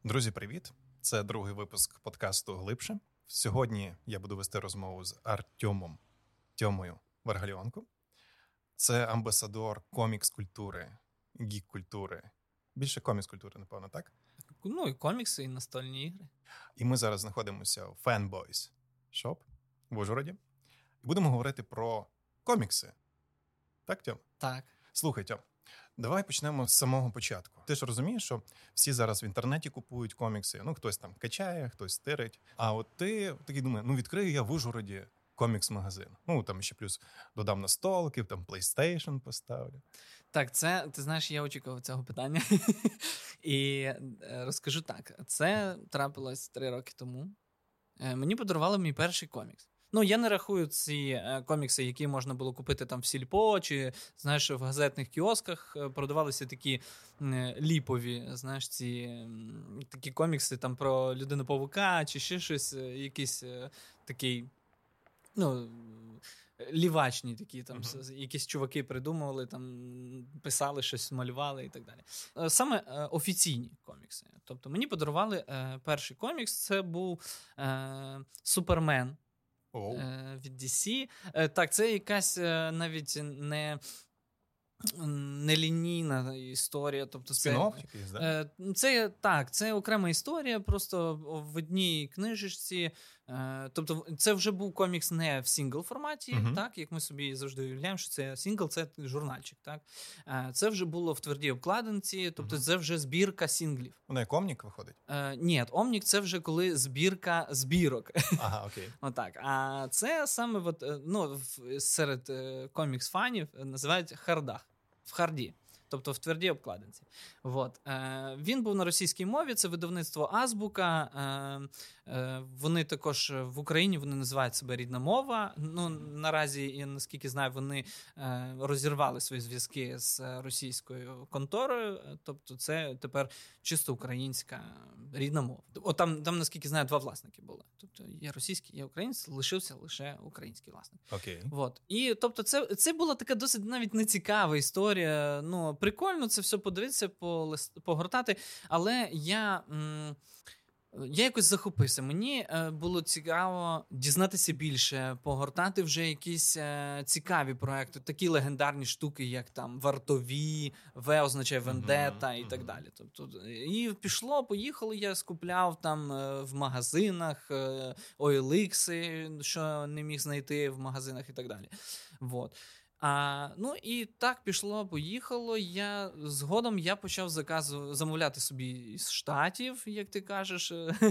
Друзі, привіт! Це другий випуск подкасту «Глибше». Сьогодні я буду вести розмову з Артемом Тьомою Варгаліонко. Це амбасадор комікс-культури, гік-культури. Більше комікс-культури, напевно, так? Ну, і комікси, і настольні ігри. І ми зараз знаходимося в Fanboys Shop в Ужгороді. І будемо говорити про комікси. Так, Тьом? Так. Слухай, Тьом, давай почнемо з самого початку. Ти ж розумієш, що всі зараз в інтернеті купують комікси. Ну, хтось там качає, хтось стирить. А от ти такий думаєш, відкрию я в Ужгороді комікс-магазин. Ну, там ще плюс додам настолків, там PlayStation поставлю. Так, це, ти знаєш, я очікував цього питання. І розкажу так. Це трапилось 3 роки тому. Мені подарували мій перший комікс. Ну, я не рахую ці комікси, які можна було купити там в Сільпо, чи, знаєш, в газетних кіосках продавалися такі ліпові, знаєш, ці такі комікси там про Людину-павука, чи ще щось, якийсь такий, ну, лівачні такі, там, якісь чуваки придумували, там, писали щось, малювали і так далі. Саме офіційні комікси. Тобто мені подарували перший комікс, це був Супермен. Від DC. Так, це якась навіть не лінійна історія. Тобто Спін-офф якийсь, да? Це окрема історія, просто в одній книжечці. Тобто це вже був комікс не в сингл-форматі, так, як ми собі завжди уявляємо, що це сингл, це журнальчик. Так? Це вже було в твердій обкладинці, тобто це вже збірка синглів. Воно як Омнік виходить? Ні, Омнік це вже коли збірка збірок. Ага, окей. Отак. А це саме от, ну, серед комікс-фанів називають хардах. В харді. Тобто в твердій обкладинці. От. Він був на російській мові, це видавництво Азбука. Вони також в Україні вони називають себе рідна мова. Ну, наразі, я наскільки знаю, вони розірвали свої зв'язки з російською конторою. Тобто це тепер чисто українська рідна мова. Там, наскільки знаю, 2 власники були. Тобто є російський, є український, лишився лише український власник. Окей. От. І тобто це була така досить навіть нецікава історія. Ну, прикольно це все подивитися, погортати, але я якось захопився. Мені було цікаво дізнатися більше, погортати вже якісь цікаві проекти, такі легендарні штуки, як там «Вартові», «В» означає «Вендета» і так далі. Тобто, і поїхало, я скупляв там в магазинах OLX, що не міг знайти в магазинах і так далі. Вот. Ну і так поїхало. Згодом я почав замовляти собі із Штатів, як ти кажеш.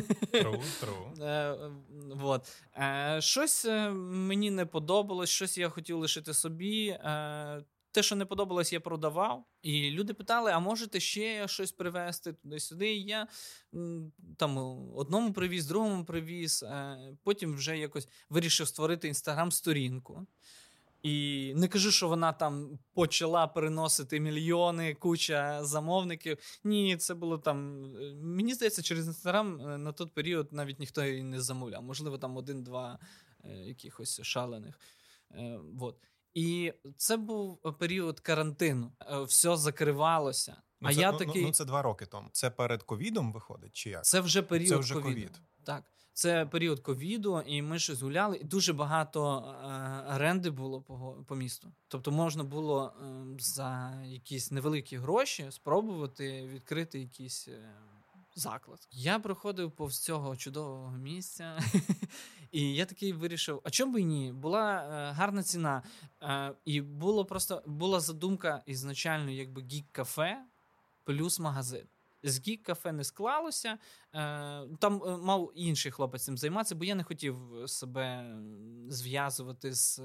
True. Вот. Щось мені не подобалось, щось я хотів лишити собі. Те, що не подобалось, я продавав. І люди питали, а можете ще щось привезти туди-сюди. І я там одному привіз, другому привіз. Потім вже якось вирішив створити інстаграм-сторінку. І не кажу, що вона там почала приносити мільйони, куча замовників. Ні, це було там... Мені здається, через Інстаграм на той період навіть ніхто її не замовляв. Можливо, там 1-2 якихось шалених. Вот. І це був період карантину. Все закривалося. Це 2 роки тому. Це перед ковідом виходить, чи як? Це вже період Це вже ковід. Так. Це період ковіду, і ми щось гуляли, і дуже багато оренди було по місту. Тобто можна було за якісь невеликі гроші спробувати відкрити якийсь заклад. Я проходив повз цього чудового місця, і я такий вирішив, а чому б і ні? Була гарна ціна, і була задумка ізначально якби гік-кафе плюс магазин. З гік-кафе не склалося, там мав інший хлопець цим займатися, бо я не хотів себе зв'язувати з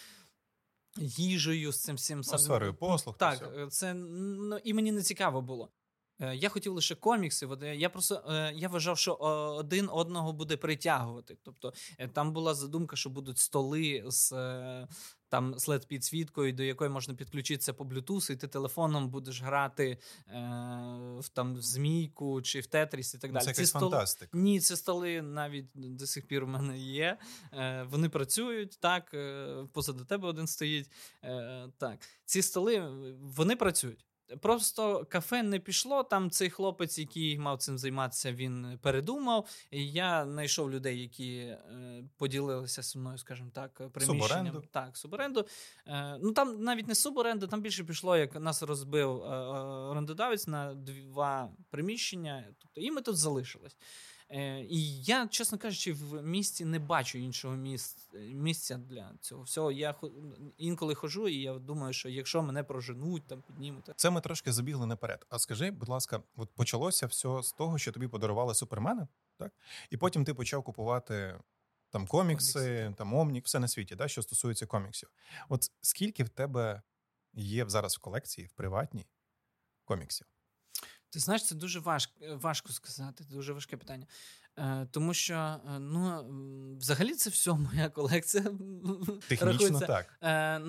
їжею, з цим всім. Сферою послуг. Так, це і мені не цікаво було. Я хотів лише комікси, я вважав, що один одного буде притягувати. Тобто там була задумка, що будуть столи з там LED-підсвіткою, до якої можна підключитися по Bluetooth, і ти телефоном будеш грати в Змійку чи в Тетріс і так далі. Це якась фантастика. Ні, ці столи навіть до сих пір у мене є. Вони працюють, так, позаду тебе один стоїть. Так. Ці столи, вони працюють. Просто кафе не пішло, там цей хлопець, який мав цим займатися, він передумав. І я знайшов людей, які поділилися зі мною, скажімо так, приміщенням. Суборенду. Так, суборенду. Ну там навіть не суборенду, там більше пішло, як нас розбив орендодавець на 2 приміщення, тобто і ми тут залишились. І я, чесно кажучи, в місті не бачу іншого місця для цього всього. Я інколи ходжу, і я думаю, що якщо мене проженуть, там піднімуть. Це ми трошки забігли наперед. А скажи, будь ласка, от почалося все з того, що тобі подарували Супермена, так? І потім ти почав купувати там комікси, там Омнік, все на світі, да, що стосується коміксів. От скільки в тебе є зараз в колекції, в приватній, коміксів? Ти знаєш, це дуже важко сказати, дуже важке питання. Тому що, взагалі це все моя колекція. Технічно так.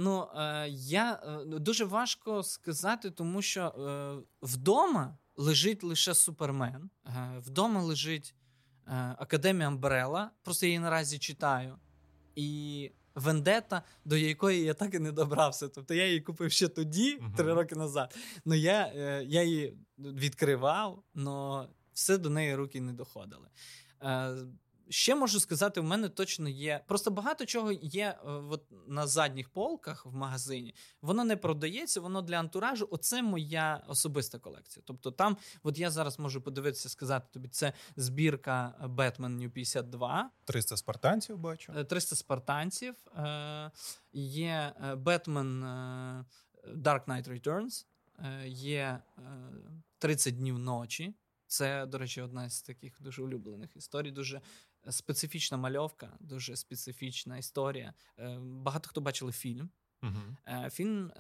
Дуже важко сказати, тому що вдома лежить лише Супермен, вдома лежить Академія Амбрелла, просто я її наразі читаю, і Вендетта, до якої я так і не добрався. Тобто я її купив ще тоді, 3 роки назад. Ну, я її відкривав, але все до неї руки не доходили. Ще можу сказати, в мене точно є... Просто багато чого є от на задніх полках в магазині. Воно не продається, воно для антуражу. Оце моя особиста колекція. Тобто там, от я зараз можу подивитися, сказати тобі, це збірка Batman New 52. 300 спартанців, бачу. 300 спартанців. Є Batman Dark Knight Returns. Є 30 днів ночі. Це, до речі, одна з таких дуже улюблених історій. Дуже специфічна мальовка, дуже специфічна історія. Багато хто бачили фільм. Фільм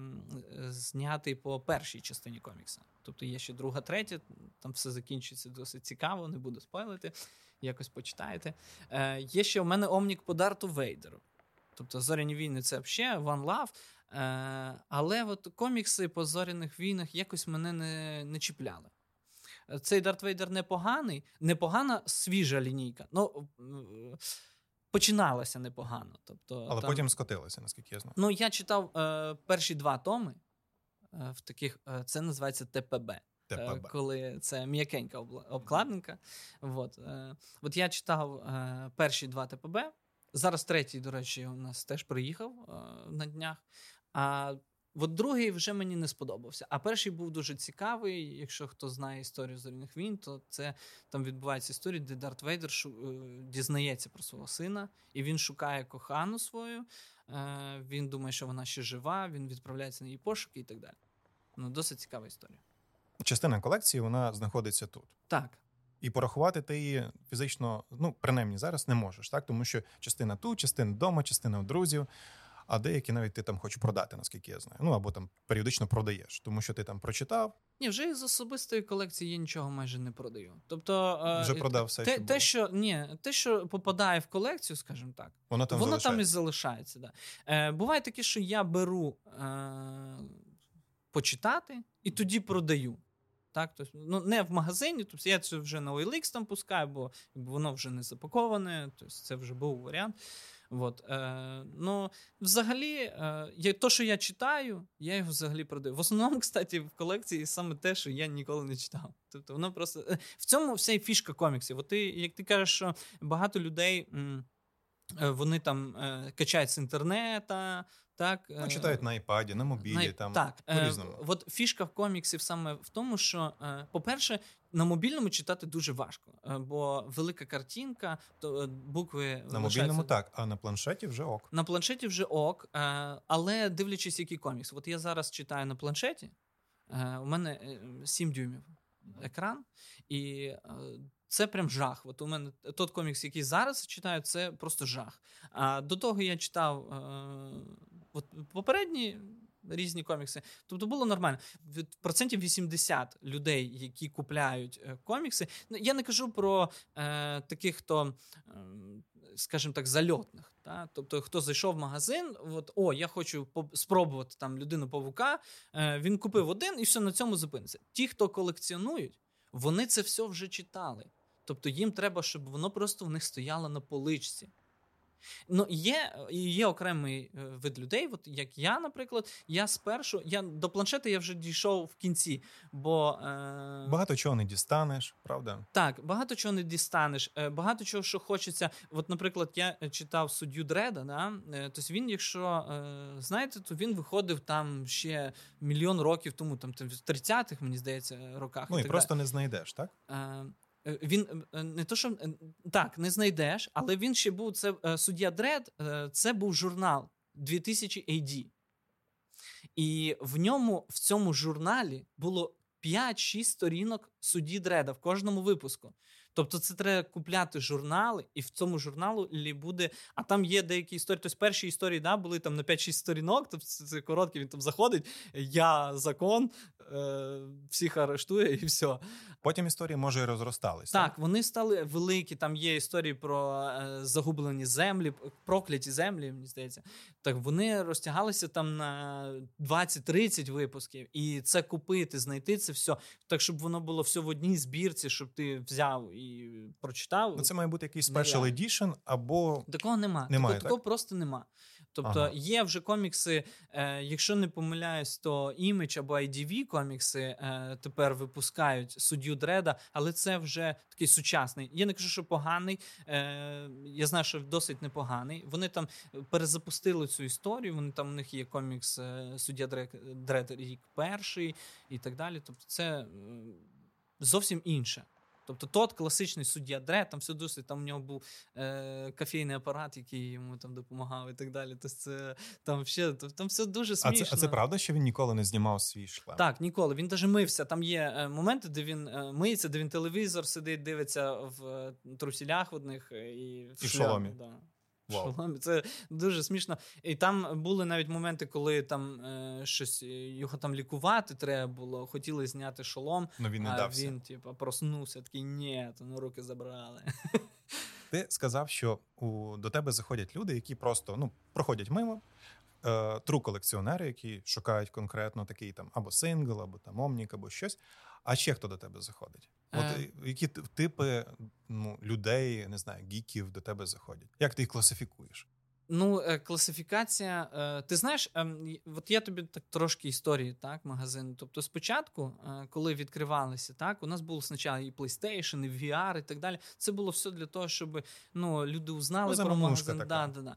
знятий по першій частині комікса. Тобто є ще 2, 3, там все закінчується досить цікаво, не буду спойлити, якось почитаєте. Є ще у мене Омнік по Дарту Вейдеру. Тобто «Зоряні війни» — це взагалі One Love. Але от комікси по «Зоряних війнах» якось мене не чіпляли. Цей Дарт Вейдер непогана свіжа лінійка. Ну, починалася непогано. Тобто, але потім скотилася, наскільки я знаю. Ну, я читав перші 2 томи в таких, це називається ТПБ. Коли це м'якенька обкладинка. От я читав перші 2 ТПБ. Зараз 3-й, до речі, у нас теж приїхав на днях. А от 2-й вже мені не сподобався. А перший був дуже цікавий. Якщо хто знає історію «Зоряних війн», то це там відбувається історія, де Дарт Вейдер дізнається про свого сина, і він шукає кохану свою, він думає, що вона ще жива, він відправляється на її пошуки і так далі. Ну, досить цікава історія. Частина колекції, вона знаходиться тут. Так. І порахувати ти її фізично, принаймні зараз не можеш, так? Тому що частина тут, частина вдома, частина у друзів, а деякі навіть ти там хочеш продати, наскільки я знаю. Або там періодично продаєш, тому що ти там прочитав. Ні, вже із особистої колекції я нічого майже не продаю. Тобто вже продав все, те, що попадає в колекцію, скажімо так, воно там і залишається. Да. Буває таке, що я беру почитати і тоді продаю. Так, тобто, не в магазині, тобто я це вже на OLX там пускаю, бо воно вже не запаковане, тобто це вже був варіант. Взагалі, то, що я читаю, я його взагалі продаю. В основному, кстати, в колекції саме те, що я ніколи не читав. Тобто воно просто... В цьому вся і фішка коміксів. От як ти кажеш, що багато людей, вони там качають з інтернета, так? Читають на iPad, на мобілі, там, так. по-різному. От фішка в коміксів саме в тому, що, по-перше, на мобільному читати дуже важко, бо велика картинка, то букви... На мобільному так, а на планшеті вже ок. На планшеті вже ок, але дивлячись, який комікс. От я зараз читаю на планшеті, у мене 7 дюймів екран, і... Це прям жах. От у мене той комікс, який зараз читаю, це просто жах. А до того я читав попередні різні комікси. Тобто було нормально. Від 80% людей, які купляють комікси, я не кажу про таких, хто, скажімо так, зальотних. Та? Тобто, хто зайшов в магазин, я хочу спробувати там Людину-павука, він купив один і все, на цьому зупиниться. Ті, хто колекціонують, вони це все вже читали. Тобто їм треба, щоб воно просто в них стояло на поличці. Ну, є окремий вид людей, от як я, наприклад, я до планшета я вже дійшов в кінці, бо... Багато чого не дістанеш, правда? Так, багато чого не дістанеш, багато чого, що хочеться. От, наприклад, я читав «Суддю Дредда», да? Тобто він, якщо, знаєте, то він виходив там ще мільйон років тому, там в 30-х, мені здається, роках. Ну, і просто не знайдеш, так? Він не то, що так, не знайдеш, але він ще був, це «Суддя Дред», це був журнал 2000 AD. І в цьому журналі було 5-6 сторінок судді Дредда в кожному випуску. Тобто це треба купляти журнали, і в цьому журналі буде... А там є деякі історії. Тобто перші історії, да, були там на 5-6 сторінок, тобто це короткі, він там заходить, я закон, всіх арештує і все. Потім історії, може, і розростались. Так, вони стали великі, там є історії про загублені землі, прокляті землі, мені здається. Так вони розтягалися там на 20-30 випусків, і це купити, знайти це все, так, щоб воно було все в одній збірці, щоб ти взяв і прочитав. Ну, це має бути якийсь special edition, або... Такого нема. Такого просто нема. Тобто є вже комікси, якщо не помиляюсь, то Image або IDV комікси тепер випускають «Суддю Дредда», але це вже такий сучасний. Я не кажу, що поганий, я знаю, що досить непоганий. Вони там перезапустили цю історію, вони там, у них є комікс «Суддя Дред. Рік перший» і так далі. Тобто це зовсім інше. Тобто тот класичний суддя Дред, там все досить, там у нього був кофейний апарат, який йому там допомагав і так далі. Тобто це там все дуже смішно. А це правда, що він ніколи не знімав свій шлем? Так, ніколи. Він навіть мився. Там є моменти, де він миється, де він телевізор сидить, дивиться в трусілях одних і в шоломі. Да. Wow. Це дуже смішно. І там були навіть моменти, коли там щось його там лікувати треба було, хотіли зняти шолом, но він не дався. Він проснувся, такий, ні, руки забрали. Ти сказав, що до тебе заходять люди, які просто проходять мимо, тру-колекціонери, які шукають конкретно такий там або сингл, або там омнік, або щось. А ще хто до тебе заходить? От які типи людей, не знаю, гіків до тебе заходять? Як ти їх класифікуєш? Класифікація, ти знаєш, от я тобі так трошки історії, так, магазину. Тобто спочатку, коли відкривалися, так, у нас було спочатку і PlayStation, і VR, і так далі. Це було все для того, щоб люди узнали про магазин.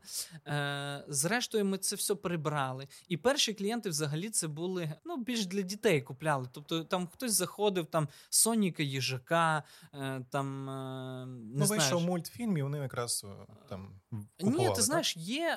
Зрештою, ми це все прибрали. І перші клієнти взагалі це були, більш для дітей купляли. Тобто там хтось заходив, там Соніка, Їжака, там, не знаю. Вийшов мультфільм, і вони якраз там купували. Ні, ти знаєш,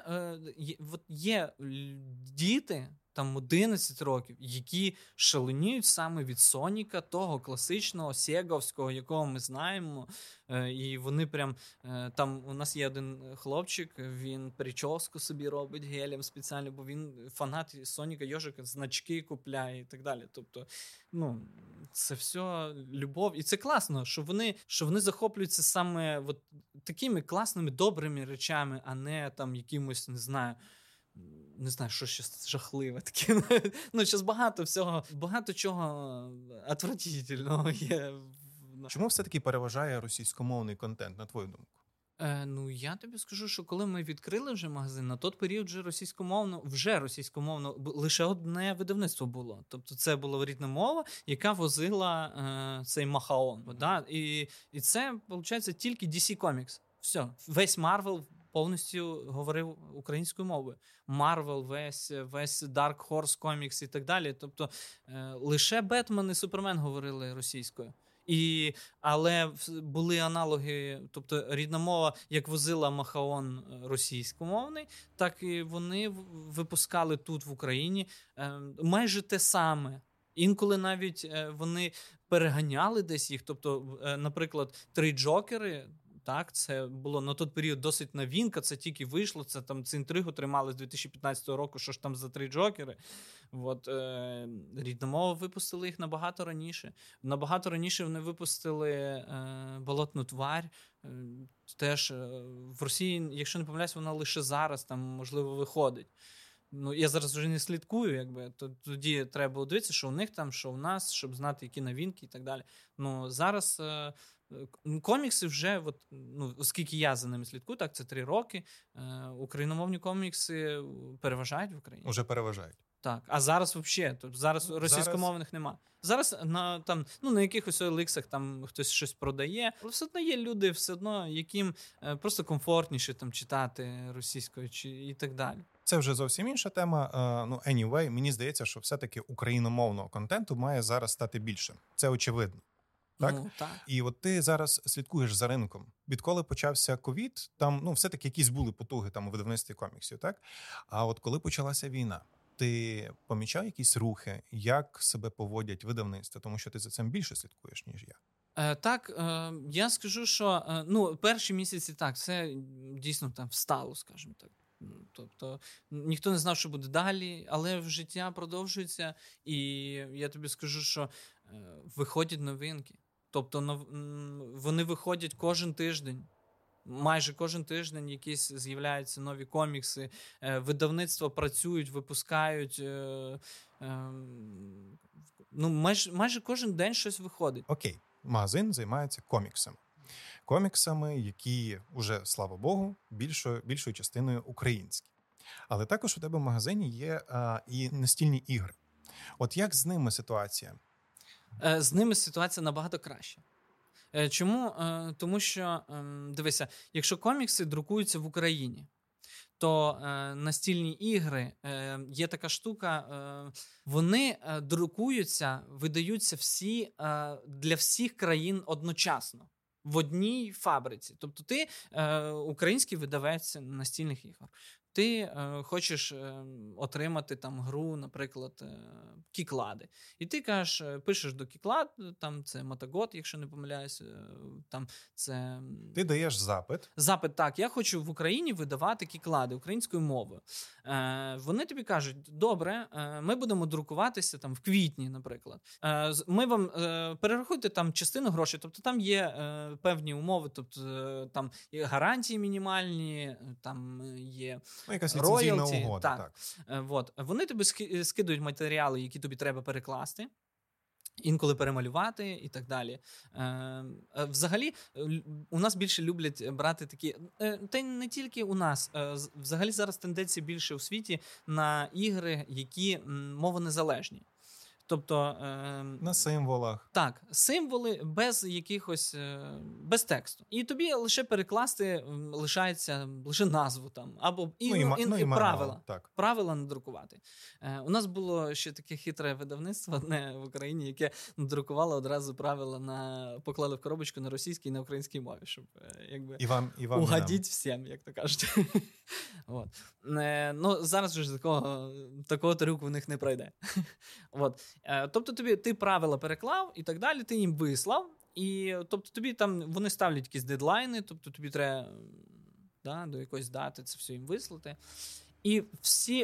є діти, там 11 років, які шаленіють саме від Соніка, того класичного, сеговського, якого ми знаємо. І вони прям, там у нас є один хлопчик, він прическу собі робить гелем спеціально, бо він фанат Соніка, Йожика, значки купляє і так далі. Тобто, це все любов. І це класно, що вони захоплюються саме такими класними, добрими речами, а не там якимось, не знаю, що щось жахливе таке. Зараз багато всього, багато чого отвратительного є. Чому все-таки переважає російськомовний контент, на твою думку? Я тобі скажу, що коли ми відкрили вже магазин, на той період вже російськомовно, лише одне видавництво було. Тобто це була рідна мова, яка возила цей Махаон. Да? І це, виходить, тільки DC Comics. Все. Весь Marvel повністю говорив українською мовою. Marvel, весь Dark Horse Comics і так далі. Тобто лише Бетмен і Супермен говорили російською. Але були аналоги, тобто рідна мова, як возила Махаон російськомовний, так і вони випускали тут в Україні майже те саме. Інколи навіть вони переганяли десь їх. Тобто, наприклад, «Три Джокери», так, це було на той період досить новинка, це тільки вийшло, це там цю інтригу тримали з 2015 року, що ж там за «Три Джокери». Рідна мова випустили їх набагато раніше. Набагато раніше вони випустили «Болотну тварь». Теж в Росії, якщо не помиляюсь, вона лише зараз там, можливо, виходить. Я зараз вже не слідкую, тоді треба було дивитися, що у них там, що у нас, щоб знати, які новинки і так далі. Зараз комікси вже, от, ну, оскільки я за ними слідкую, так, це 3 роки, україномовні комікси переважають в Україні. Уже переважають. Так, а зараз взагалі, тобто зараз російськомовних нема. Зараз на якихось OLX там хтось щось продає, але все одно є люди, все одно, яким просто комфортніше там читати російською і так далі. Це вже зовсім інша тема. Anyway, мені здається, що все-таки україномовного контенту має зараз стати більше. Це очевидно. Так? Ну, так. І от ти зараз слідкуєш за ринком. Відколи почався ковід, там, все-таки якісь були потуги там у видавництві коміксів, так? А от коли почалася війна, ти помічав якісь рухи, як себе поводять видавництва? Тому що ти за цим більше слідкуєш, ніж я. Так, я скажу, що перші місяці так, все дійсно там встало, скажімо так. Тобто ніхто не знав, що буде далі, але життя продовжується, і я тобі скажу, що виходять новинки. Тобто вони виходять кожен тиждень. Майже кожен тиждень якісь з'являються нові комікси, видавництва працюють, випускають. Майже кожен день щось виходить. Окей, магазин займається коміксами. Коміксами, які вже, слава Богу, більшою частиною українські. Але також у тебе в магазині є і настільні ігри. От як з ними ситуація? З ними ситуація набагато краща. Чому? Тому що, дивися, якщо комікси друкуються в Україні, то настільні ігри, є така штука, вони друкуються, видаються для всіх країн одночасно. В одній фабриці. Тобто ти український видавець настільних ігор. Ти хочеш отримати там гру, наприклад, Кіклади. І ти кажеш, пишеш до Кіклад, там це Мотогод, якщо не помиляюсь, там це... Ти даєш запит. Запит, так, я хочу в Україні видавати Кіклади українською мовою. Вони тобі кажуть, добре, ми будемо друкуватися там в квітні, наприклад. Ми вам перерахуйте там частину грошей, тобто там є певні умови, тобто там є гарантії мінімальні, там є... якась ліцензійна угода. Так. От. Вони тобі скидують матеріали, які тобі треба перекласти, інколи перемалювати і так далі. Взагалі, у нас більше люблять брати такі... Та не тільки у нас. Взагалі зараз тенденція більше у світі на ігри, які мовонезалежні. Тобто... на символах. Так, символи без якихось... без тексту. І тобі лише перекласти лишається лише назву там. Або і правила. Так. Правила надрукувати. У нас було ще таке хитре видавництво одне в Україні, яке надрукувало одразу правила, поклали в коробочку на російській і на українській мові, щоб якби угодіть всім, як то кажуть. От. Зараз вже такого трюку в них не пройде. От. Тобто ти правила переклав і так далі, ти їм вислав, і тобто тобі там вони ставлять якісь дедлайни, тобто тобі треба до якоїсь дати це все їм вислати. І всі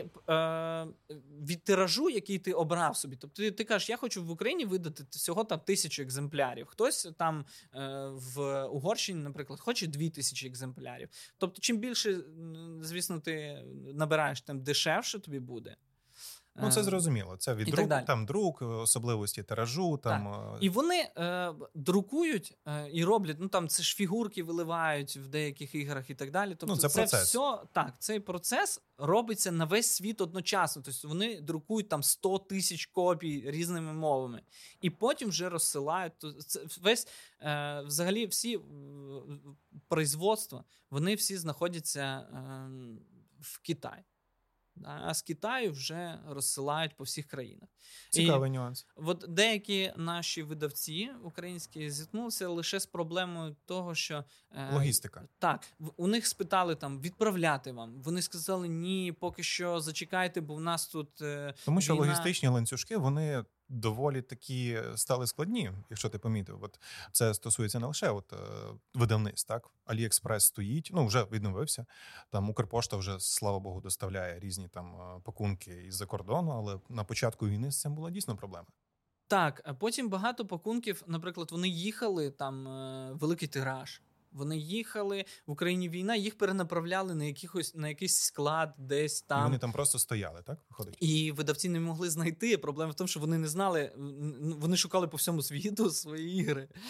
від тиражу, який ти обрав собі, тобто ти кажеш, я хочу в Україні видати всього там 1000 екземплярів. Хтось там в Угорщині, наприклад, хоче 2000 екземплярів. Тобто чим більше, звісно, ти набираєш, тим дешевше тобі буде. Це зрозуміло. Це від друк, особливості тиражу. І вони друкують і роблять, там це ж фігурки виливають в деяких іграх і так далі. Тобто це процес. Все, цей процес робиться на весь світ одночасно. Тобто вони друкують там 100 тисяч копій різними мовами. І потім вже розсилають. Це весь, взагалі всі производства, вони всі знаходяться в Китаї. А з Китаю вже розсилають по всіх країнах. Цікавий нюанс. От деякі наші видавці українські зіткнулися лише з проблемою того, що... логістика. Так, у них спитали там відправляти вам. Вони сказали, ні, поки що зачекайте, бо в нас тут Тому що війна. Логістичні ланцюжки, вони доволі такі стали складні, якщо ти помітив. От це стосується не лише видавництв, так? AliExpress стоїть, вже відновився. Там Укрпошта вже, слава Богу, доставляє різні там пакунки із-за кордону, але на початку війни з цим була дійсно проблема. Так, а потім багато пакунків, наприклад, вони їхали, там великий тираж. Вони їхали, в Україні війна, їх перенаправляли на якийсь склад десь там. І вони там просто стояли, так? Виходить? І видавці не могли знайти. Проблема в тому, що вони не знали, вони шукали по всьому світу свої ігри.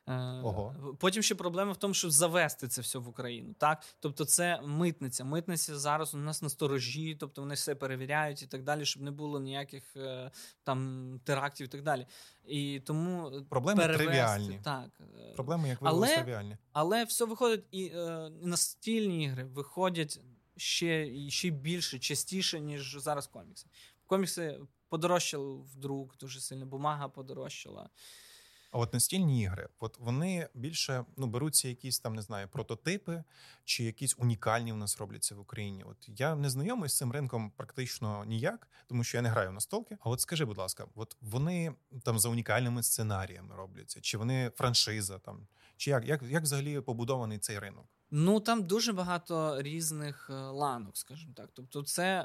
Ого. Потім ще проблема в тому, щоб завести це все в Україну. Так? Тобто це митниця. Митниця зараз у нас на сторожі, тобто вони все перевіряють і так далі, щоб не було ніяких там терактів і так далі. І тому проблеми тривіальні. Так. Проблеми, як виявилось, тривіальні. Але все виходить, і настільні ігри виходять ще більше, частіше, ніж зараз комікси. Комікси подорожчали в друк дуже сильно, бумага подорожчала. А от настільні ігри, от вони більше беруться якісь там, не знаю, прототипи чи якісь унікальні в нас робляться в Україні. От я не знайомий з цим ринком практично ніяк, тому що я не граю в настолки. А от скажи, будь ласка, от вони там за унікальними сценаріями робляться, чи вони франшиза там, чи як взагалі побудований цей ринок? Ну там дуже багато різних ланок, скажімо так. Тобто, це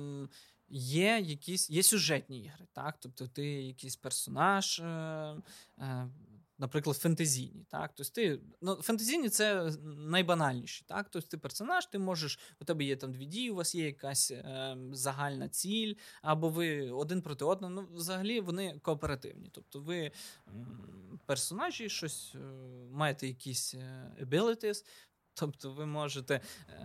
є сюжетні ігри, так? Тобто ти якийсь персонаж, наприклад, фентезійні, так? Тобто фентезійні це найбанальніші, так? Тобто ти персонаж, у тебе є там 2 дії, у вас є якась загальна ціль, або ви один проти одного, взагалі вони кооперативні. Тобто ви персонажі, щось маєте якісь abilities, тобто ви можете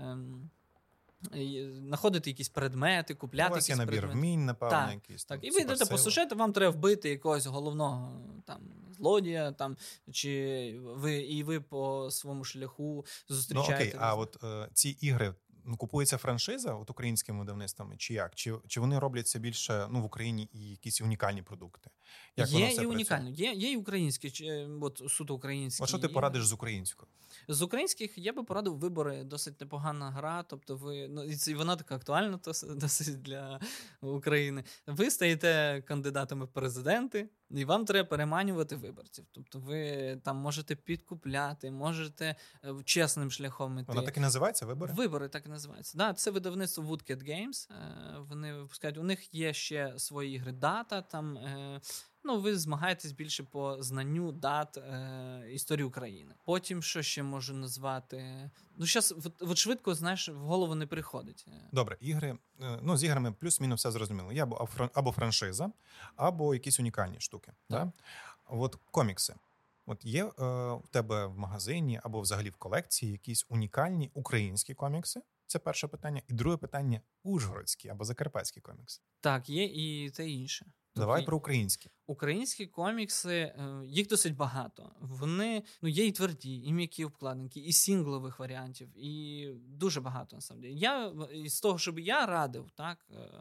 знаходити якісь предмети, купляти якісь предмети. У вас є набір вмінь, напевно, якийсь. Так, і ви йдете по сюжету, вам треба вбити якогось головного там злодія, там, чи ви по своєму шляху зустрічаєте. Ну окей, а от ці ігри, купується франшиза от українськими видавництвами, чи як? Чи вони робляться більше в Україні і якісь унікальні продукти? Як є і унікальні, є і українські, от суто українські. А що ти порадиш з українською? З українських я би порадив «Вибори», досить непогана гра, тобто і вона така актуальна досить для України. Ви стаєте кандидатами в президенти, і вам треба переманювати виборців. Тобто ви там можете підкупляти, можете чесним шляхом іти. Вона так і називається «Вибори»? «Вибори» так і називається. Да, це видавництво Woodcat Games. Вони випускають, у них є ще свої ігри «Дата», там ви змагаєтесь більше по знанню дат історії України. Потім, що ще можу назвати? Зараз от швидко, знаєш, в голову не приходить. Добре, ігри, з іграми плюс-мінус все зрозуміло. Є або франшиза, або якісь унікальні штуки. Да? От комікси. От є у тебе в магазині або взагалі в колекції якісь унікальні українські комікси? Це перше питання. І друге питання – ужгородські або закарпатські комікси. Так, є і те інше. Давай про українські. Українські комікси, їх досить багато. Вони, є і тверді, і м'які обкладинки, і сінглових варіантів, і дуже багато, насправді. З того, щоб я радив, так,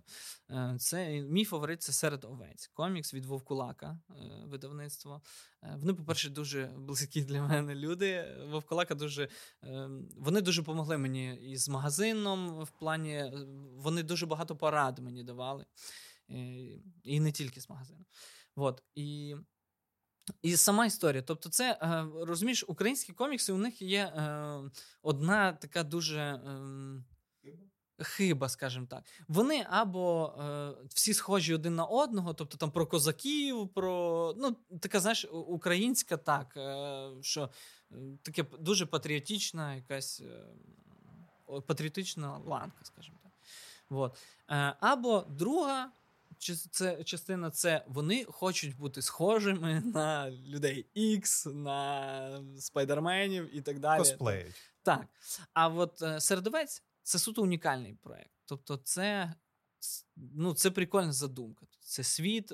це мій фаворит – це «Серед овець». Комікс від Вовкулака, видавництво. Вони, по-перше, дуже близькі для мене люди. Вовкулака вони дуже помогли мені із магазином, в плані, вони дуже багато порад мені давали. І не тільки з магазину. От. І сама історія. Тобто це, розумієш, українські комікси, у них є одна така дуже хиба, скажімо так. Вони або всі схожі один на одного, тобто там про козаків, така, знаєш, українська, так, що таке дуже патріотична якась патріотична ланка, скажімо так. От. Або друга частина – це вони хочуть бути схожими на людей Ікс, на спайдерменів і так далі. Косплеють. Так. А от «Серед овець» – це суто унікальний проєкт. Тобто це прикольна задумка. Це світ,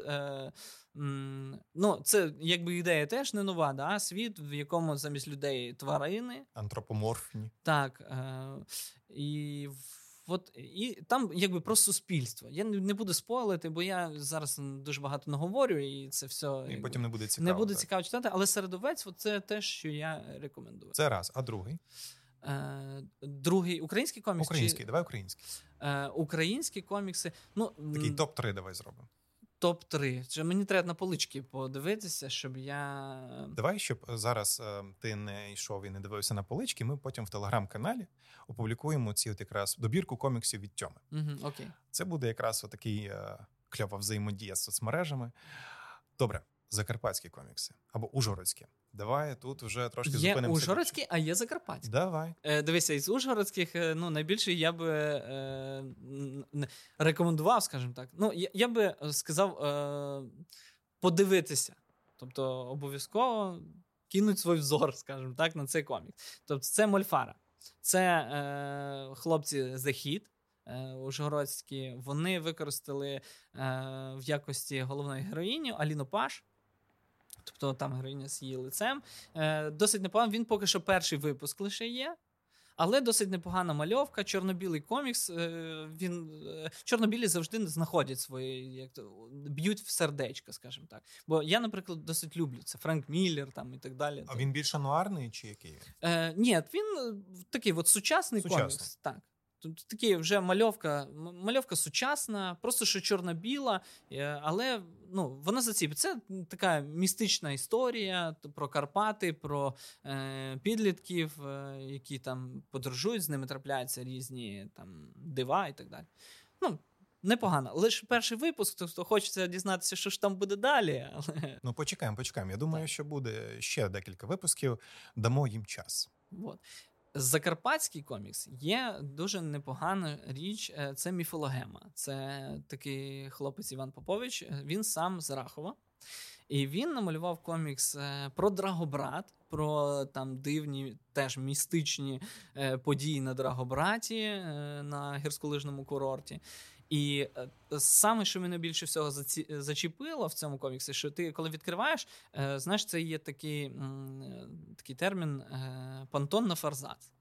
це якби ідея теж не нова, да? Світ, в якому замість людей тварини. Антропоморфні. Так. І там якби про суспільство. Я не буду спойлити, бо я зараз дуже багато наговорю, і це все... І потім не буде цікаво. Не буде цікаво читати, але «Серед овець» – це те, що я рекомендую. Це раз. А другий? Другий український комікс? Український, давай український. Українські комікси... Такий топ-3 давай зробимо. Топ-3. Мені треба на полички подивитися, щоб я... Давай, щоб зараз ти не йшов і не дивився на полички, ми потім в телеграм-каналі опублікуємо ці якраз добірку коміксів від Тьоми. Окей. Це буде якраз такий кльова взаємодія з соцмережами. Добре, закарпатські комікси або ужгородські. Давай тут вже трошки зупинимося. Є ужгородські, а є закарпатські. Давай. Дивися, із ужгородських, найбільше я би рекомендував, скажімо так. Я би сказав подивитися. Тобто обов'язково кинуть свій взор, скажімо так, на цей комікс. Тобто це Мольфара. Це хлопці The Hit, ужгородські. Вони використали в якості головної героїні Аліну Паш. Тобто там героїня з її лицем. Досить непогано. Він поки що перший випуск лише є. Але досить непогана мальовка, чорно-білий комікс. Чорно-білі завжди знаходять свої, б'ють в сердечко, скажімо так. Бо я, наприклад, досить люблю це. Френк Міллер там і так далі. А він більш ануарний чи який він? Ні, він такий от сучасний комікс. Так. Тут такий вже мальовка сучасна, просто що чорно-біла, але вона заціпить. Це така містична історія про Карпати, про підлітків, які там подорожують, з ними трапляються різні там дива і так далі. Непогано. Лише перший випуск, тобто хочеться дізнатися, що ж там буде далі. Але... Почекаємо. Я думаю, що буде ще декілька випусків. Дамо їм час. Вот. Закарпатський комікс є дуже непогана річ, це Міфологема. Це такий хлопець Іван Попович, він сам з Рахова. І він намалював комікс про Драгобрат, про там дивні, теж містичні події на Драгобраті, на гірськолижному курорті. І саме, що мене більше всього зачепило в цьому коміксі, що ти, коли відкриваєш, знаєш, це є такий термін «пантон на форзац».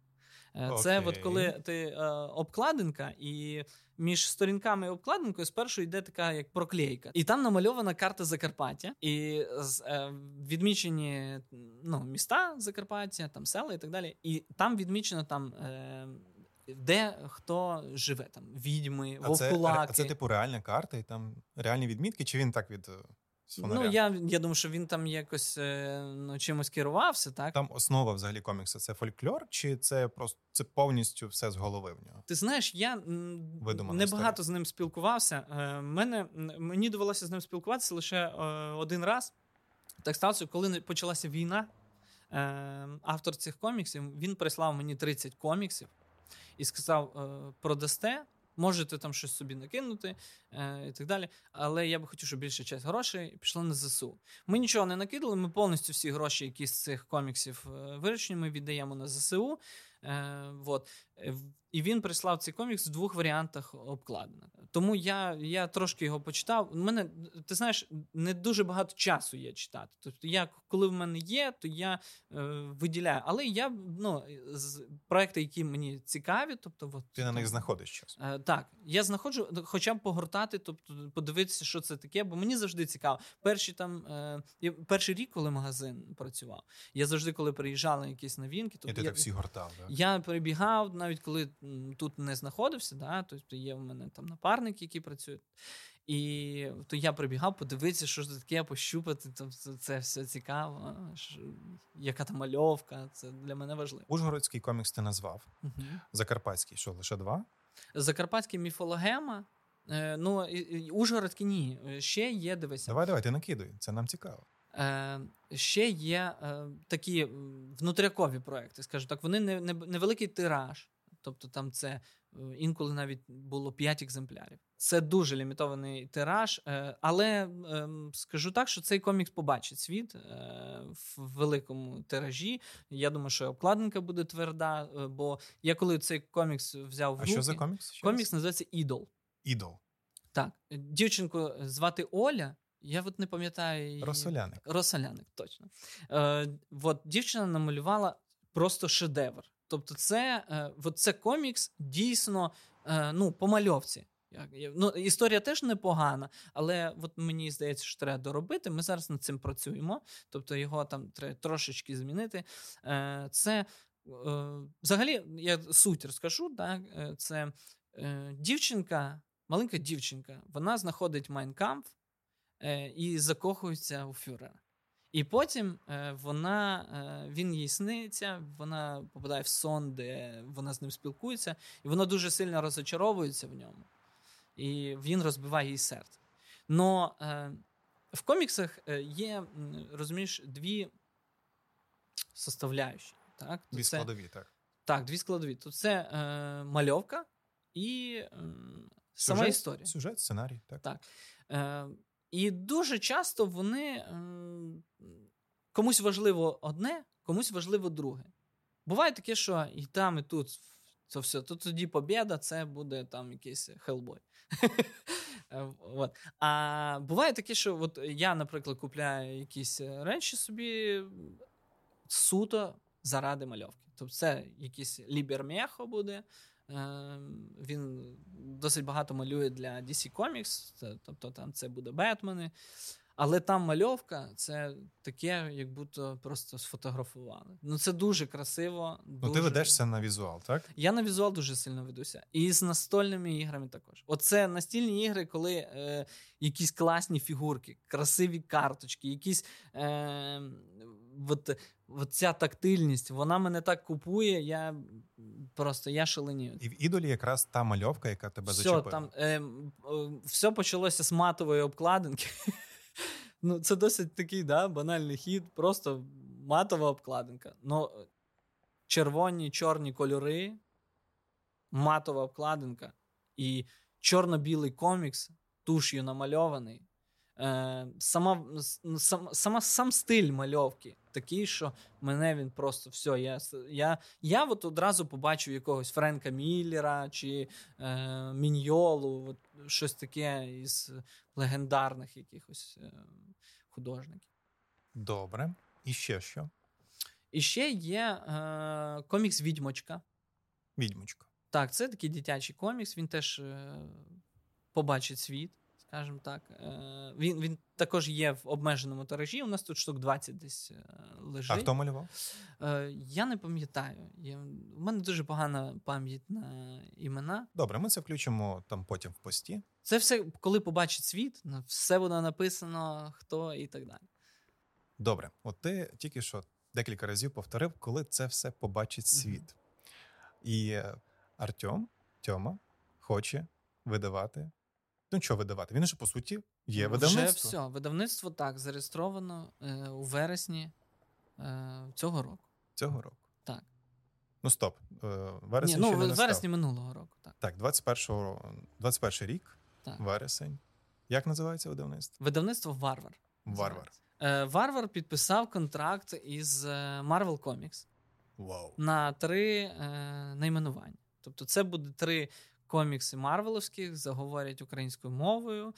Це от коли ти обкладинка, і між сторінками і обкладинкою спершу йде така як проклейка. І там намальована карта Закарпаття, і відмічені міста Закарпаття, там села і так далі. І там відмічено там... де хто живе, там відьми, вовкулаки. А це типу реальна карта і там реальні відмітки, чи він так від фонаря? Я думаю, що він там якось чимось керувався, так? Там основа взагалі коміксу – це фольклор, чи це просто це повністю все з голови в нього? Ти знаєш, я небагато з ним спілкувався. Мені довелося з ним спілкуватися лише один раз. Так сталося, коли почалася війна, автор цих коміксів, він прислав мені 30 коміксів, і сказав, продасте, можете там щось собі накинути і так далі, але я би хотів, щоб більша частина грошей пішла на ЗСУ. Ми нічого не накидали, ми повністю всі гроші, які з цих коміксів виручені, ми віддаємо на ЗСУ. І він прислав цей комікс в 2 варіантах обкладинок. Тому я трошки його почитав. У мене, ти знаєш, не дуже багато часу є читати. Тобто коли в мене є, то я виділяю. Але я, проекти, які мені цікаві, тобто... Ти на них знаходиш час. Так, я знаходжу, хоча б погортати, тобто подивитися, що це таке, бо мені завжди цікаво. Перший рік, коли магазин працював, я завжди, коли приїжджали якісь новинки... І ти так всі гортав, так? Я перебігав, навіть коли тут не знаходився, да, тобто є в мене там напарники, які працюють, і то я прибігав подивитися, що ж таке, пощупати, тобто це все цікаво, яка там мальовка, це для мене важливо. Ужгородський комікс ти назвав. Угу. Закарпатський, що, лише 2? Закарпатський Міфологема, Ужгородський ні, ще є, дивися. Давай, ти накидуй, це нам цікаво. Ще є такі внутрякові проекти, скажу так, вони невеликий тираж, тобто там це інколи навіть було 5 екземплярів. Це дуже лімітований тираж, але скажу так, що цей комікс побачить світ в великому тиражі. Я думаю, що обкладинка буде тверда, бо я коли цей комікс взяв в руки... А що за комікс? Комікс називається «Ідол». «Ідол». Так. Дівчинку звати Оля. Я от не пам'ятаю... Росоляник, точно. Дівчина намалювала просто шедевр. Тобто це комікс дійсно по мальовці. Історія теж непогана, але мені здається, що треба доробити. Ми зараз над цим працюємо. Тобто його там треба трошечки змінити. Це взагалі, я суть розкажу, так? Це дівчинка, маленька дівчинка, вона знаходить Mein Kampf і закохується у фюрера. І потім він їй сниться, вона попадає в сон, де вона з ним спілкується, і вона дуже сильно розочаровується в ньому. І він розбиває їй серце. Но в коміксах є, розумієш, 2 составляючі. Так? 2 складові, так. Так, 2 складові. Тут це мальовка і сама історія. Сюжет, сценарій, так. Так. І дуже часто вони комусь важливо одне, комусь важливо друге. Буває таке, що і там, і тут це все. Тут тоді побєда, це буде там якийсь Hellboy. А буває таке, що от я, наприклад, купляю якісь речі собі суто заради мальовки. Тобто це якийсь Лібермехо буде. Він досить багато малює для DC Comics, тобто там це буде Бетмени. Але там мальовка, це таке, як будто просто сфотографували. Ну, це дуже красиво. Дуже... ти ведешся на візуал, так? Я на візуал дуже сильно ведуся. І з настольними іграми також. Оце настільні ігри, коли якісь класні фігурки, красиві карточки, якісь... От ця тактильність, вона мене так купує, я шаленію. І в «Ідолі» якраз та мальовка, яка тебе зачепила. Все почалося з матової обкладинки. Ну, це досить такий, банальний хід, просто матова обкладинка. Ну, червоні, чорні кольори, матова обкладинка і чорно-білий комікс, туш'ю намальований. Сам стиль мальовки такий, що мене він просто все. Я от одразу побачив якогось Френка Міллера чи Міньйолу, от щось таке із легендарних якихось художників. Добре. І ще що? І ще є комікс «Відьмочка». «Відьмочка». Так, це такий дитячий комікс, він теж побачить світ. Скажімо так, він також є в обмеженому тиражі, у нас тут штук 20 десь лежить. А хто малював? Я не пам'ятаю. У мене дуже погана пам'ять на імена. Добре, ми це включимо там потім в пості. Це все, коли побачить світ, все буде написано, хто і так далі. Добре, от ти тільки що декілька разів повторив, коли це все побачить світ. І Тьома хоче видавати. Ну, що видавати? Він же, по суті, є видавництво. Вже все. Видавництво, так, зареєстровано у вересні цього року. Цього року? Так. Ну, стоп. Вересень ще не настав. Вересні минулого року, так. Так, 21 рік, так. Вересень. Як називається видавництво? Видавництво «Варвар». «Варвар». «Варвар» підписав контракт із Marvel Comics. Вау. На 3 найменування. Тобто це буде 3 комікси марвеловських, заговорять українською мовою.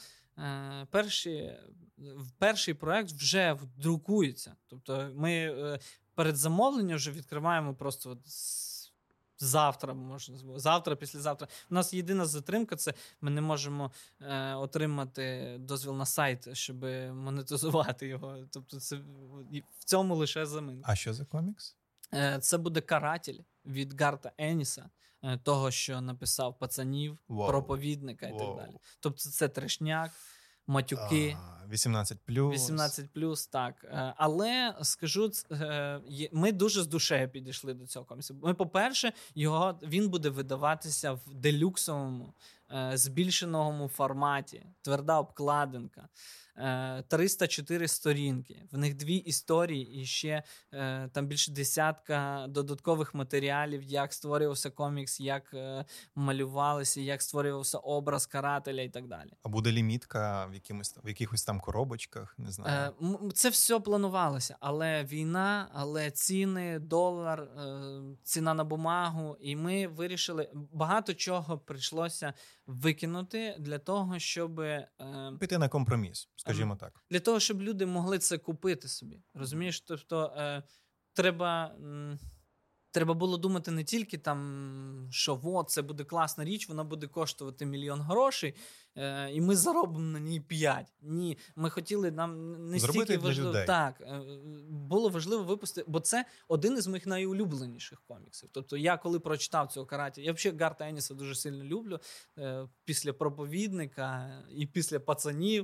Перший проект вже друкується. Тобто ми перед замовленням вже відкриваємо просто завтра, післязавтра. У нас єдина затримка – це ми не можемо отримати дозвіл на сайт, щоб монетизувати його. Тобто це в цьому лише заминка. А що за комікс? Це буде «Каратель» від Гарта Еніса, того, що написав «Пацанів», «Проповідника» і так далі. Тобто це трешняк, матюки. 18+. 18+, так. Але, скажу, ми дуже з душею підійшли до цього коміксу. Ми, по-перше, він буде видаватися в делюксовому, збільшеному форматі, тверда обкладинка. 304 сторінки. В них 2 історії і ще там більше 10 додаткових матеріалів, як створювався комікс, як малювалися, як створювався образ карателя і так далі. А буде лімітка в якихось там коробочках? Не знаю. Це все планувалося, але війна, але ціни, долар, ціна на бумагу, і ми вирішили, багато чого прийшлося викинути для того, щоб... Піти на компроміс, скажімо так. Для того, щоб люди могли це купити собі. Розумієш? Тобто треба було думати не тільки там, що це буде класна річ, вона буде коштувати 1 мільйон грошей, і ми заробимо на ній 5. Ні, ми хотіли нам не зробити стільки важливо. Людей. Так, було важливо випустити, бо це один із моїх найулюбленіших коміксів. Тобто я коли прочитав цього «Карателя», я взагалі Гарта Еніса дуже сильно люблю, після «Проповідника» і після «Пацанів».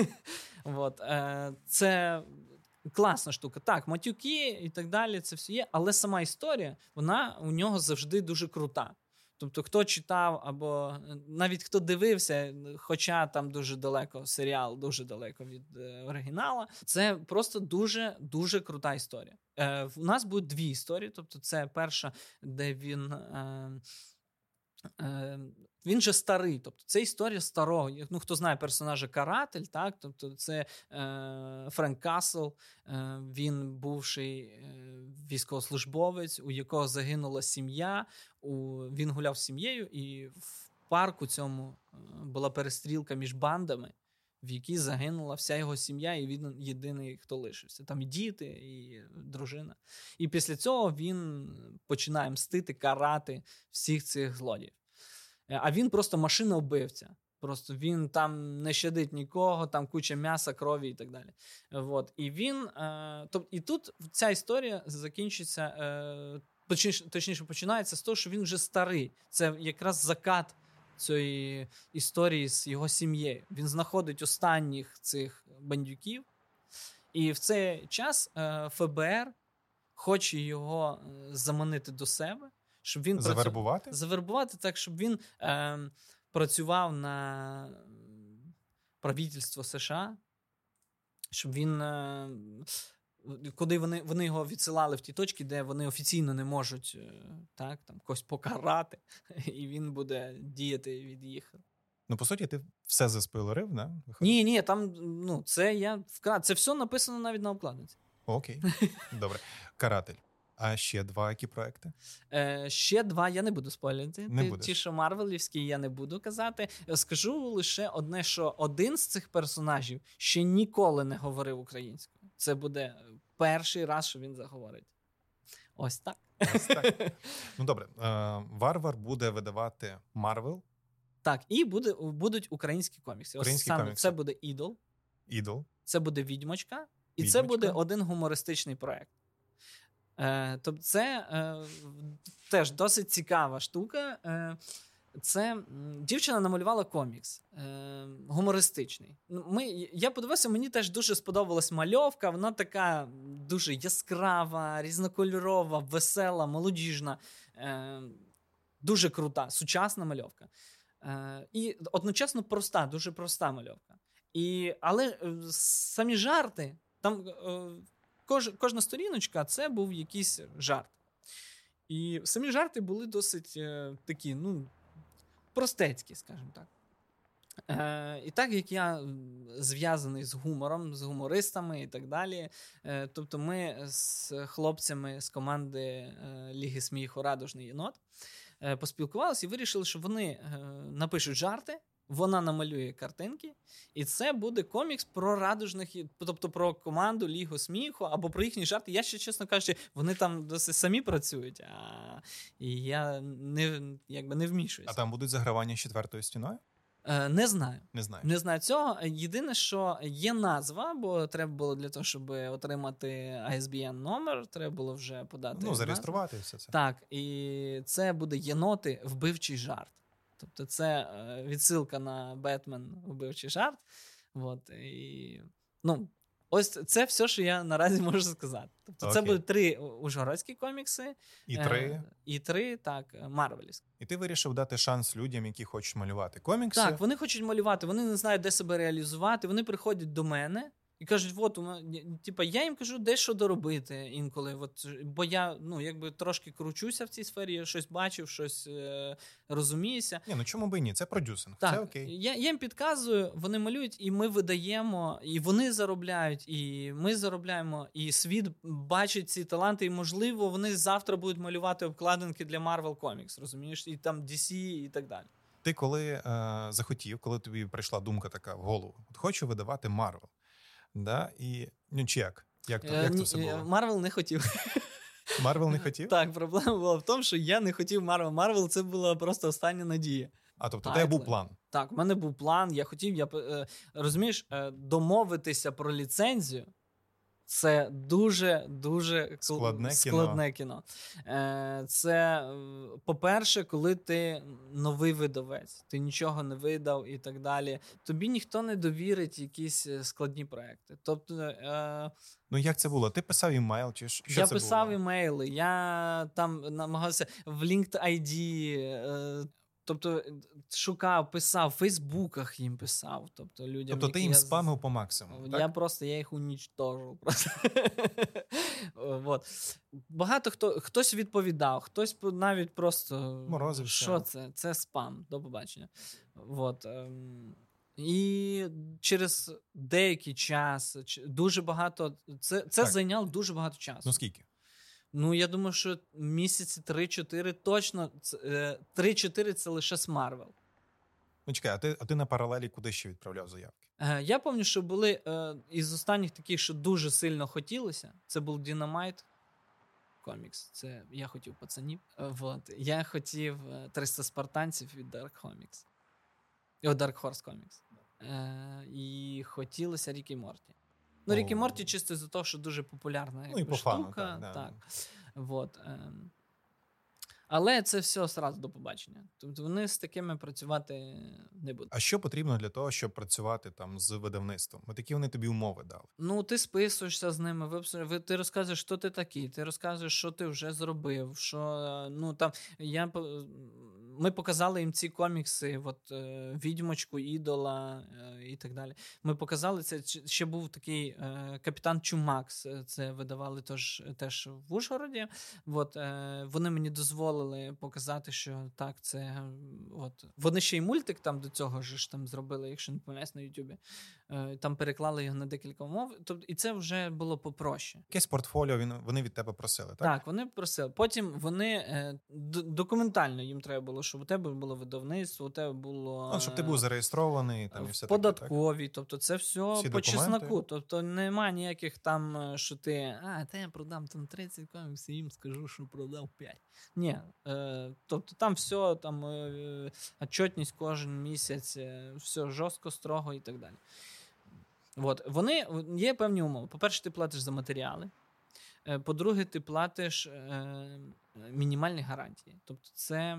Це класна штука. Так, матюки і так далі, це все є, але сама історія, вона у нього завжди дуже крута. Тобто, хто читав, або навіть хто дивився, хоча там дуже далеко серіал, дуже далеко від оригінала, це просто дуже крута історія. У нас будуть 2 історії, тобто це перша, де він... він же старий. Тобто це історія старого. Ну, хто знає персонажа Каратель, так? Тобто це Френк Касл, він бувший військовослужбовець, у якого загинула сім'я. Він гуляв з сім'єю, і в парку цьому була перестрілка між бандами, в якій загинула вся його сім'я, і він єдиний, хто лишився. Там і діти, і дружина. І після цього він починає мстити, карати всіх цих злодіїв. А він просто машина-вбивця. Просто він там не щадить нікого, там куча м'яса, крові і так далі. Вот. І він, і тут ця історія закінчиться, точніше починається з того, що він вже старий. Це якраз закат цієї історії з його сім'єю. Він знаходить останніх цих бандюків, і в цей час ФБР хоче його заманити до себе, щоб він завербувати так, щоб він працював на правительство США, щоб він куди вони його відсилали в ті точки, де вони офіційно не можуть так, там, когось покарати, і він буде діяти від їх. Ну, по суті, ти все заспойлерив, да? Ні, там, це все написано навіть на обкладинці. Окей, добре. Каратель. А ще 2 які проекти? Ще 2 я не буду спойлерити. Ті, що марвелівські, я не буду казати. Скажу лише одне, що один з цих персонажів ще ніколи не говорив українською. Це буде перший раз, що він заговорить. Ось так. Ну, добре. Варвар буде видавати Марвел. Так, і будуть українські комікси. Це буде Ідол. Це буде Відьмочка. І це буде один гумористичний проект. Тобто це теж досить цікава штука. Це дівчина намалювала комікс гумористичний. Я подивився, мені теж дуже сподобалась мальовка. Вона така дуже яскрава, різнокольорова, весела, молодіжна, дуже крута, сучасна мальовка. І одночасно проста, дуже проста мальовка. Але самі жарти, там кожна сторіночка – це був якийсь жарт. І самі жарти були досить такі, простецькі, скажімо так. І так, як я зв'язаний з гумором, з гумористами і так далі, тобто ми з хлопцями з команди Ліги сміху «Радужний єнот» поспілкувалися і вирішили, що вони напишуть жарти, вона намалює картинки, і це буде комікс про радужних, тобто про команду Лігу сміху, або про їхні жарти. Я ще, чесно кажучи, вони там досить самі працюють, і я не вмішуюся. А там будуть загравання з 4-ю стіною? Не знаю. Не знаю цього. Єдине, що є назва, бо треба було для того, щоб отримати ISBN номер, треба було вже подати. Зареєструвати все це. Так, і це буде «Єноти. Вбивчий жарт». Тобто це відсилка на «Бетмен. Вбивчий жарт». От, і, ось це все, що я наразі можу сказати. Тобто це будуть 3 ужгородські комікси. І 3, так, марвелівські. І ти вирішив дати шанс людям, які хочуть малювати комікси? Так, вони хочуть малювати, вони не знають, де себе реалізувати, вони приходять до мене і кажуть, я їм кажу, дещо доробити інколи, бо я, трошки кручуся в цій сфері, я щось бачив, щось розуміюся. Чому би і ні? Це продюсинг, так, це окей. Я їм підказую, вони малюють, і ми видаємо, і вони заробляють, і ми заробляємо, і світ бачить ці таланти, і, можливо, вони завтра будуть малювати обкладинки для Marvel Comics, розумієш, і там DC, і так далі. Ти коли захотів, коли тобі прийшла думка така в голову, хочу видавати Marvel, да? І чи як? Як це все було? Марвел не хотів. Марвел не хотів? Так, проблема була в тому, що я не хотів Марвел. Марвел – це була просто остання надія. Тобто у тебе був план? Так, у мене був план, я хотів, розумієш, домовитися про ліцензію. Це дуже складне кіно. Це, по-перше, коли ти новий видавець, ти нічого не видав і так далі, тобі ніхто не довірить якісь складні проекти. Тобто, як це було? Ти писав імейл чи що це було? Я писав імейли, я там намагався в LinkedIn тобто шукав, писав, в Фейсбуках їм писав. Тобто людям, тобто ти їм спамив по максимуму, так? Я їх унічтожив просто. Вот. Багато хтось відповідав, хтось навіть просто... Морозився. Що це? Це спам. До побачення. Вот. І через деякий час дуже багато... Це зайняло дуже багато часу. Ну скільки? Ну, я думаю, що місяці 3-4 точно. 3-4 це лише з Marvel. Ну, чекай, а ти на паралелі куди ще відправляв заявки? Я пам'ятаю, що були із останніх таких, що дуже сильно хотілося. Це був Dynamite Comics. Це я хотів пацанів. Вот. Я хотів 300 спартанців від Dark Comics. Dark Horse Comics. І хотілося Рік і Морті. Ну, Рік і Морті чисто за те, що дуже популярна і по штука. фану, так. Вот. Але це все одразу до побачення. Тобто вони з такими працювати не будуть. А що потрібно для того, щоб працювати там з видавництвом? Які вони тобі умови дали? Ну, ти списуєшся з ними, ти розказуєш, що ти такий, ти розказуєш, що ти вже зробив, що, ну, там, ми показали їм ці комікси, от, Відьмочку, Ідола і так далі. Ми показали це, ще був такий Капітан Чумакс, це видавали теж в Ужгороді. От, вони мені дозволили показати, що так, це, от. Вони ще й мультик там до цього ж там зробили, якщо не помиляюсь, на Ютубі. Там переклали його на декілька мов, тобто, і це вже було попроще. Якесь портфоліо вони від тебе просили, так? Так, вони просили. Потім вони документально їм треба було, щоб у тебе було видавництво, у тебе було... Щоб ти був зареєстрований. Там, і все податкові, таке, тобто це все всі по документи. чесноку. Тобто нема ніяких там, що ти, я продам там 30 коміксів, їм скажу, що продав 5. Ні, тобто там все, там отчетність кожен місяць, все жорстко, строго і так далі. От. Є певні умови. По-перше, ти платиш за матеріали. По-друге, ти платиш мінімальні гарантії. Тобто це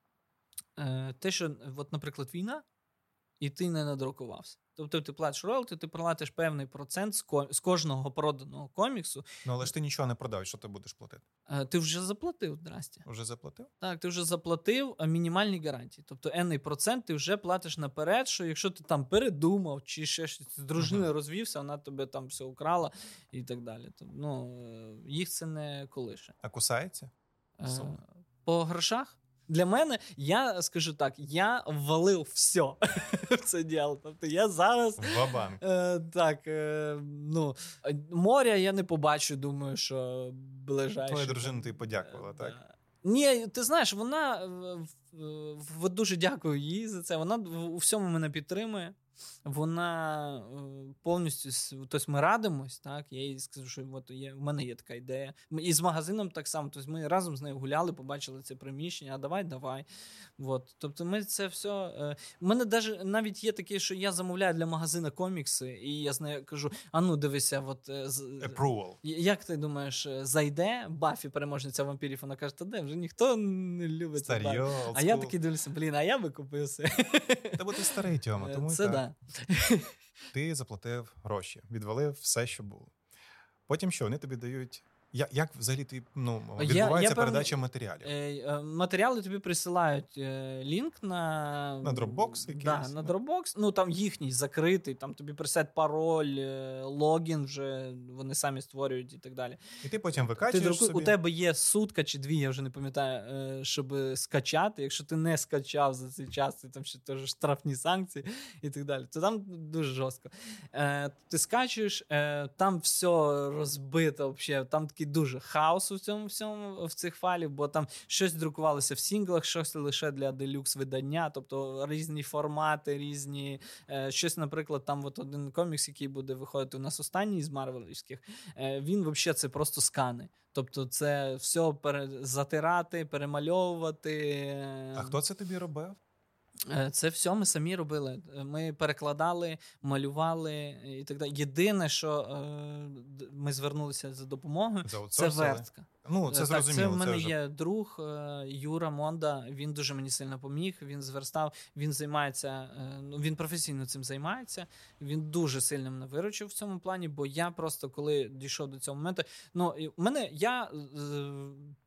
те, що, от, наприклад, війна, і ти не надрукувався. Тобто ти платиш роялті, ти платиш певний процент з кожного проданого коміксу. Ну, але ж ти нічого не продав, що ти будеш платити? Ти вже заплатив, здрасте. Вже заплатив? Так, ти вже заплатив мінімальні гарантії. Тобто енний процент ти вже платиш наперед, що якщо ти там передумав, чи ще щось, з дружиною розвівся, вона тебе там все украла і так далі. Тобто, ну, їх це не колише. А кусається? По грошах? Для мене, я скажу так, я ввалив все в це діло. Тобто я зараз... Ва-банк. Моря я не побачу, думаю, що ближайше. Твоя дружина тобі подякувала, так? Ні, ти знаєш, вона, дуже дякую їй за це, вона у всьому мене підтримує. Вона повністю, тобто ми радимось, так, я їй скажу, що от в мене є така ідея. І з магазином так само, тобто ми разом з нею гуляли, побачили це приміщення, давай. От, тобто ми це все... У мене навіть є таке, що я замовляю для магазину комікси, і я з нею кажу, дивися, от... Approval. Як ти думаєш, зайде Баффі, переможниця вампірів? Вона каже, та де, вже ніхто не любить це Баффі. А я такий дивлюся, а я би купив все. Та бо ти старий, Тьома, тому це так. Ти заплатив гроші, відвалив все, що було. Потім що? Вони тобі дають... Як взагалі відбувається передача матеріалів? Матеріали тобі присилають лінк на Dropbox якийсь? Да, на Dropbox. Ну, там їхній закритий, там тобі присилають пароль, логін вже, вони самі створюють і так далі. І ти потім викачуєш собі? У тебе є сутка чи 2, я вже не пам'ятаю, щоб скачати. Якщо ти не скачав за цей час, ти там ще теж штрафні санкції і так далі. То там дуже жорстко. Ти скачуєш, там все розбито взагалі, там такий дуже хаос у цьому всьому, в цих файлів, бо там щось друкувалося в сінглах, щось лише для делюкс видання, тобто різні формати, різні, щось, наприклад, там от один комікс, який буде виходити у нас останній з марвелівських, він взагалі це просто скани. Тобто це все затирати, перемальовувати. А хто це тобі робив? Це все ми самі робили. Ми перекладали, малювали і так далі. Єдине, що ми звернулися за допомогою, це вертка. Ну, це зрозуміло. Це в мене є друг Юра Монда, він дуже мені сильно поміг, він зверстав, він займається, він професійно цим займається, він дуже сильно мене виручив в цьому плані, бо я просто, коли дійшов до цього моменту,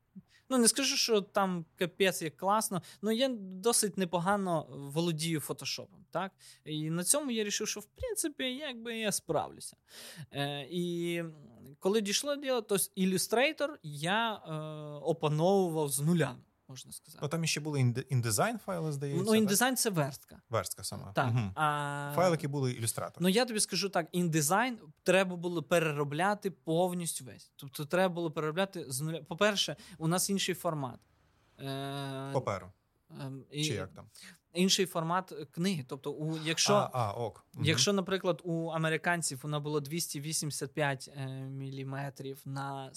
Ну, не скажу, що там капець як класно, але я досить непогано володію фотошопом, так? І на цьому я вирішив, що, в принципі, якби я справлюся. І коли дійшло діло, то Illustrator я опановував з нуля, можна сказати. Ну, там ще були InDesign файли, здається. Ну, InDesign — це верстка. Верстка сама. Так. Угу. Файлики були Illustrator. Ну, я тобі скажу так, InDesign треба було переробляти повністю весь. Тобто треба було переробляти з нуля. По-перше, у нас інший формат. Паперу. Чи як там? Інший формат книги. Тобто, якщо, наприклад, у американців воно було 285 мм на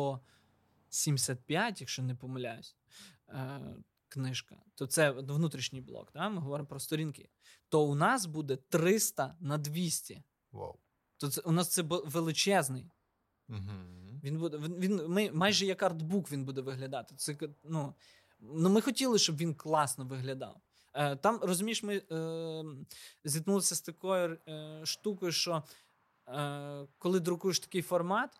175, якщо не помиляюсь, книжка, то це внутрішній блок, да? Ми говоримо про сторінки, то у нас буде 300 на 200. Wow. То у нас це величезний. Він буде, майже як артбук він буде виглядати. Це, ми хотіли, щоб він класно виглядав. Там, розумієш, ми зіткнулися з такою штукою, що коли друкуєш такий формат,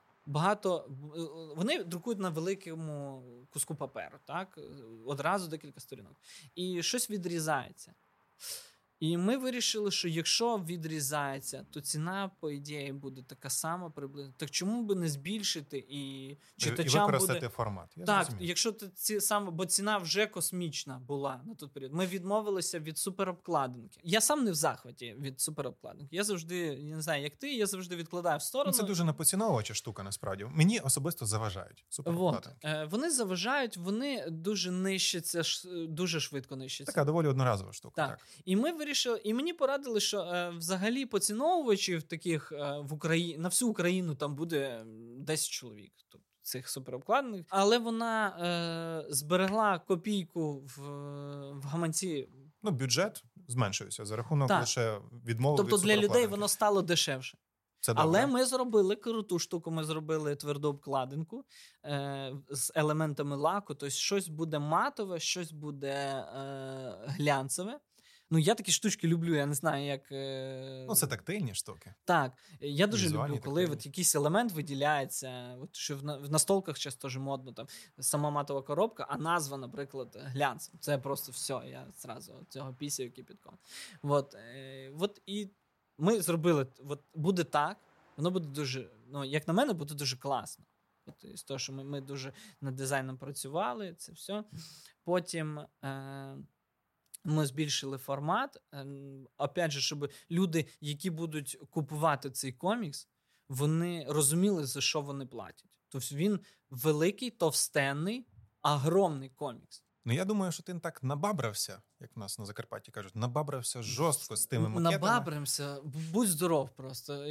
вони друкують на великому куску паперу, так? Одразу декілька сторінок. І щось відрізається. І ми вирішили, що якщо відрізається, то ціна, по ідеї, буде така сама приблизно. Так чому би не збільшити і читачам і використати формат. Так, якщо бо ціна вже космічна була на той період. Ми відмовилися від суперобкладинки. Я сам не в захваті від суперобкладинки. Я завжди, я не знаю, як ти, я завжди відкладаю в сторону. Це дуже непоціновувача штука, насправді. Мені особисто заважають суперобкладинки. Вони заважають, вони дуже нищаться, дуже швидко нищаться. Така доволі одноразова штука. Так. І ми вирішили, і мені порадили, що взагалі поціновувачів таких в Україні, на всю Україну там буде 10 чоловік, тобто цих суперобкладених. Але вона зберегла копійку в гаманці. Ну, бюджет зменшився за рахунок лише відмови тобто від для людей воно стало дешевше. Але ми зробили круту штуку, ми зробили тверду обкладинку з елементами лаку, тобто щось буде матове, щось буде глянцеве. Ну, я такі штучки люблю, я не знаю, як... Ну, це тактильні штуки. Так, я дуже люблю, коли от якийсь елемент виділяється, от, що в настолках зараз теж модно, там, сама матова коробка, а назва, наприклад, глянцем. Це просто все, я зразу цього пісяю кипятком. От, і ми зробили, от, буде так, воно буде дуже, як на мене, буде дуже класно. От, з того, що ми дуже над дизайном працювали, це все. Потім... Ми збільшили формат, опять же, щоб люди, які будуть купувати цей комікс, вони розуміли, за що вони платять. Тобто він великий, товстенний, огромний комікс. Ну, я думаю, що ти так набабрався, як в нас на Закарпатті кажуть, набабрався жорстко з тими макетами. Набабрався, будь здоров просто.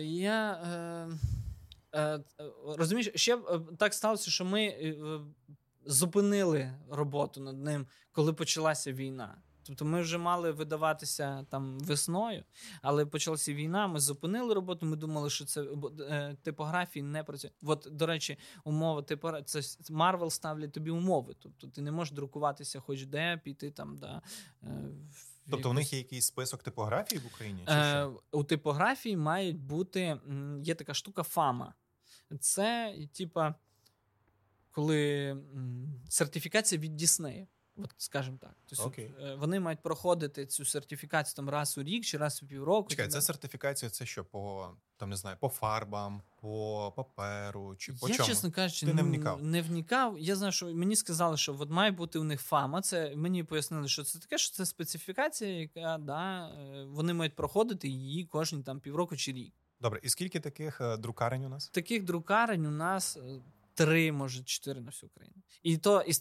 Розумієш, ще так сталося, що ми зупинили роботу над ним, коли почалася війна. Тобто ми вже мали видаватися там весною, але почалася війна, ми зупинили роботу, ми думали, що це типографії не працює. От, до речі, умова типографії, це Marvel ставлять тобі умови, тобто ти не можеш друкуватися хоч де, піти там, Тобто у них є якийсь список типографій в Україні? Чи що? У типографії мають бути, є така штука ФАМА. Це, типа, коли сертифікація від Діснея. От, скажімо так. Тобто, вони мають проходити цю сертифікацію там раз у рік чи раз у півроку. Чекай, це сертифікація, це що, по фарбам, по паперу, чи по чому? Я, чесно кажучи, ти не вникав. Я знаю, що мені сказали, що от має бути у них ФАМА. Це мені пояснили, що це таке, що це специфікація, яка, вони мають проходити її кожні там півроку чи рік. Добре, і скільки таких друкарень у нас? Таких друкарень у нас 3, може 4 на всю Україну. І то із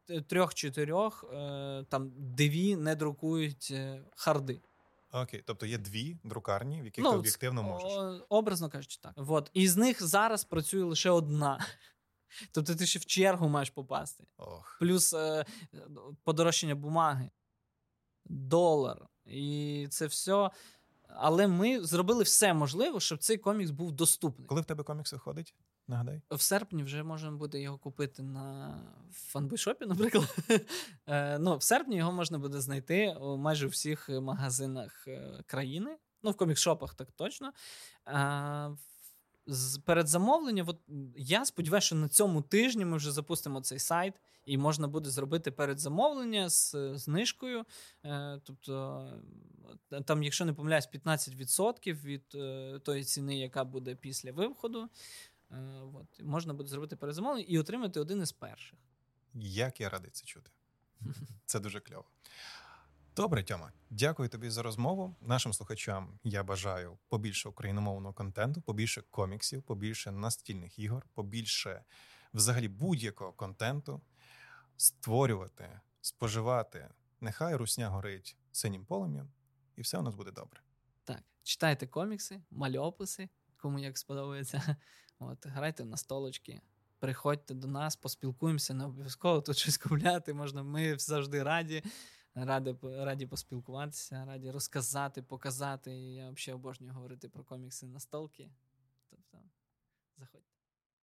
3-4 там 2 не друкують харди. Окей, тобто є 2 друкарні, в яких ти об'єктивно можеш. Образно кажучи, так. От. І з них зараз працює лише 1. Тобто ти ще в чергу маєш попасти. Плюс подорожчання бумаги, $1. І це все. Але ми зробили все можливе, щоб цей комікс був доступний. Коли в тебе комікс виходить? Нагадай. В серпні вже можна буде його купити на фанбойшопі, наприклад. В серпні його можна буде знайти у майже всіх магазинах країни. В комікс-шопах так точно. передзамовлення, от я сподіваюся, що на цьому тижні ми вже запустимо цей сайт, і можна буде зробити передзамовлення з знижкою. Тобто, там, якщо не помиляюсь, 15% від тої ціни, яка буде після виходу. От, можна буде зробити передзамовлення і отримати один із перших. Як я радий це чути. Це дуже кльово. Добре, Тьома, дякую тобі за розмову. Нашим слухачам я бажаю побільше україномовного контенту, побільше коміксів, побільше настільних ігор, побільше взагалі будь-якого контенту створювати, споживати. Нехай русня горить синім полум'ям, і все у нас буде добре. Так, читайте комікси, мальописи, кому як сподобається. От, грайте в настолочки. Приходьте до нас, поспілкуємося, не обов'язково тут щось купляти можна. Ми завжди раді поспілкуватися, раді розказати, показати. Я взагалі обожнюю говорити про комікси настолки. Тобто, заходьте.